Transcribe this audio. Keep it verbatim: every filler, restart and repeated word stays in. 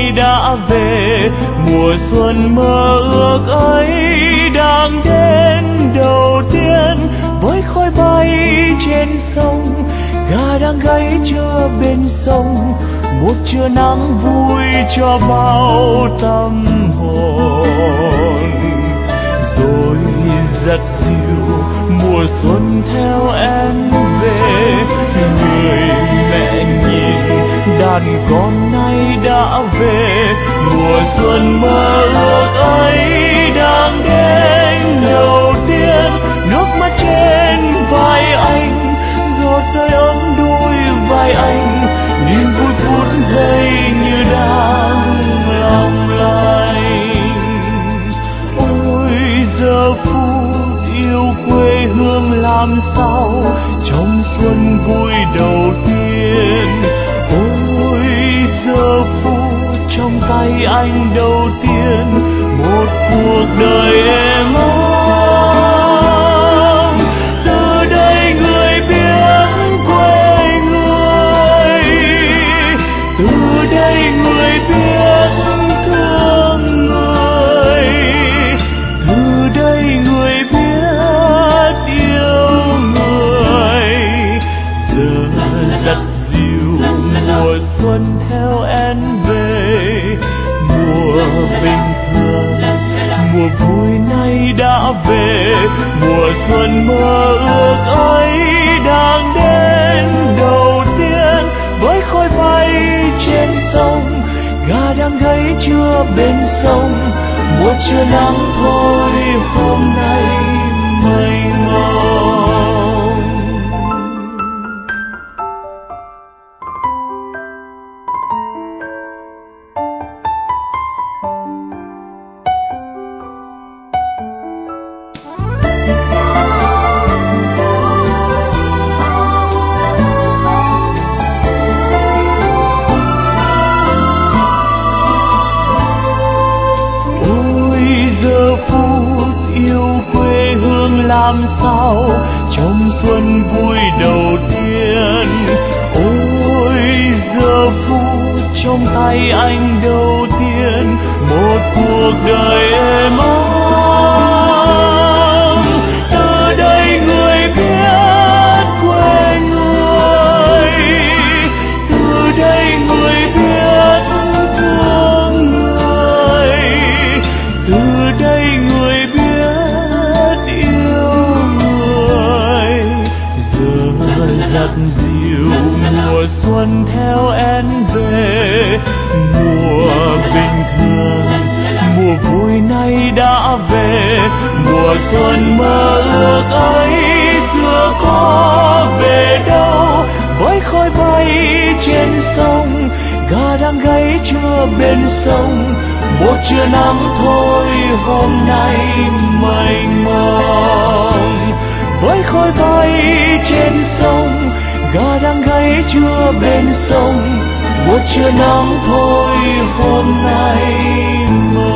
nay đã về, mùa xuân mơ ước ấy đang đến đầu tiên. Với khói bay trên sông, gà đang gáy trưa bên sông, một trưa nắng vui cho bao tâm hồn. Rồi giặt dịu mùa xuân theo em về, người mẹ nhìn đàn con nay đã về, mùa xuân mơ ước ấy đang đến đầu tiên. Nước mắt trên vai anh, giọt rơi ấm đôi vai anh, niềm vui phút giây như đang long lanh. Ôi giờ phút yêu quê hương làm sao trong xuân vui đầu tiên. Ôi giờ phút trong tay anh đầu tiên, một cuộc đời êm ấm. Từ đây người biết quê người, từ đây người biết thương người, từ đây người biết yêu người. Giờ giặt dịu mùa xuân theo em về, mùa bình thường mùa vui nay đã về, mùa xuân mơ ước ấy đang đến đầu tiên. Với khói bay trên sông, gà đang gáy trưa bên sông, một trưa nắng thôi hôm nay mênh mông. Làm sao trong xuân vui đầu tiên. Ôi giờ phút trong tay anh đầu tiên, một cuộc đời êm ấm. Từ đây người biết quê người, từ đây người biết thương người, từ đây người giặt dịu mùa xuân theo em về, mùa bình thường mùa vui nay đã về, mùa xuân mơ ước ấy xưa có về đâu. Với khói bay trên sông, gà đang gáy trưa bên sông, một trưa nắng thôi hôm nay mênh mông. Với khói bay trên sông, gà đang gáy trưa bên sông, một trưa nắng thôi hôm nay.